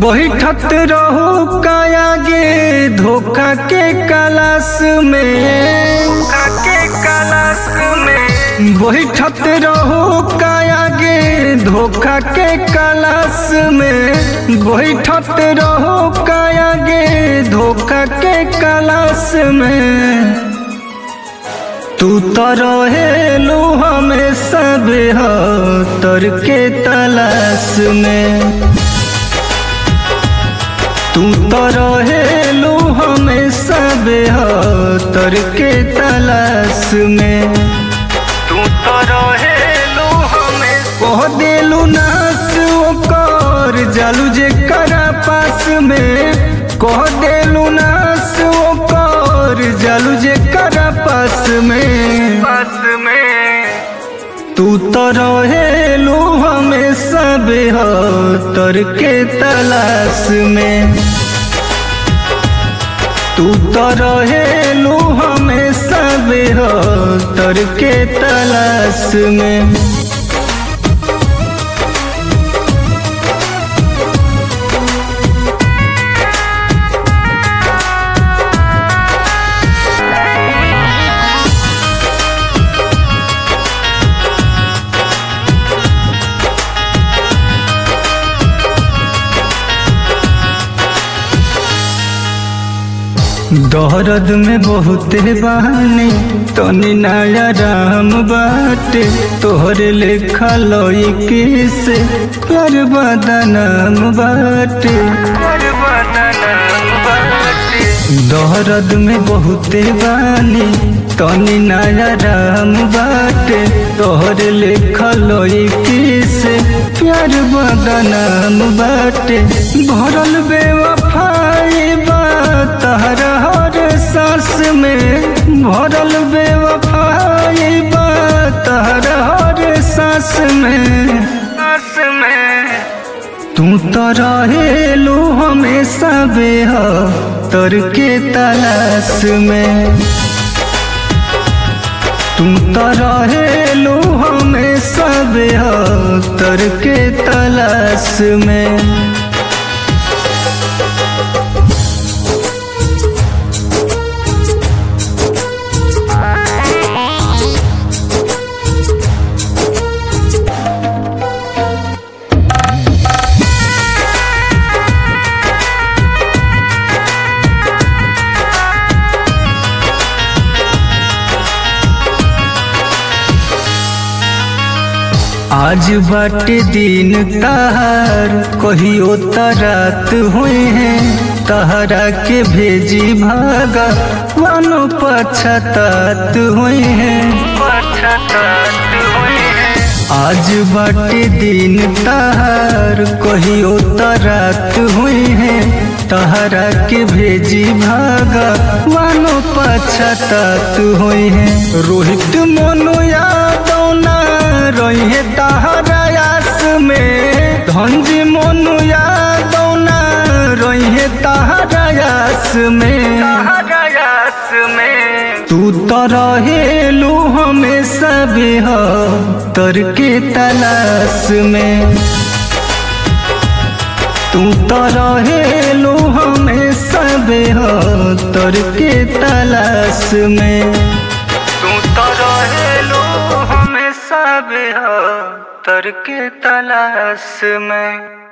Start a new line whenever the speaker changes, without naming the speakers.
बैठत रहो कायागे धोखा के कलाश में, बैठत रहो कायागे धोखा के कलाश में, बैठत रहो कायागे धोखा के कलाश में। तू तो रहेलू हमेशा बेहतर के तलाश में, तू तो रहेलू हमेशा बेहतर के तलाश में। तू तो रहेलू हमेशा कह देलू नास ओकर जालू जे करा पास में, कह देलू नास ओकर जालू जे करा पास में। तू तो रहेलू हमेशा बेहतर के तलाश में, तू तो रहेलू हमेशा बेहतर के तलाश में। दर्द में बहुते बहाने तनी नया राम बाटे, तोहरे लेखा लईके से प्यार बदनाम बाटे। दर्द में बहुते बानी तनी नया राम बाटे, तोहरे लेखा लईके से प्यार बदनाम बाटे। भरल बेवफाई बा तहरा हर सांस में, भरल बेवफाई बा तहरा हर सांस में। तू तो रहेलू हमेशा बेहतर के तलाश में, तू तो रहेलू हमेशा बेहतर के तलाश में। आज बाटे दिन तहार कहियो रात हुए हैं, तहरा के भेजी भागा वानो पछतात हुए हैं। आज बाटे दिन तहार कहियो रात हुए हैं, तहरा के भेजी भागा वानो पछतात हुए हैं। रोहित मोनो यादव ना रहे तहरा आस में, धनजी मोनू यादव ना रहे तहरा आस में। तू तो रहेलू हमेशा बेहतर के तलाश में, तू तो रहेलू हमेशा बेहतर के तलाश में, तू तो रहेलू हमेशा बेहतर के तलाश में।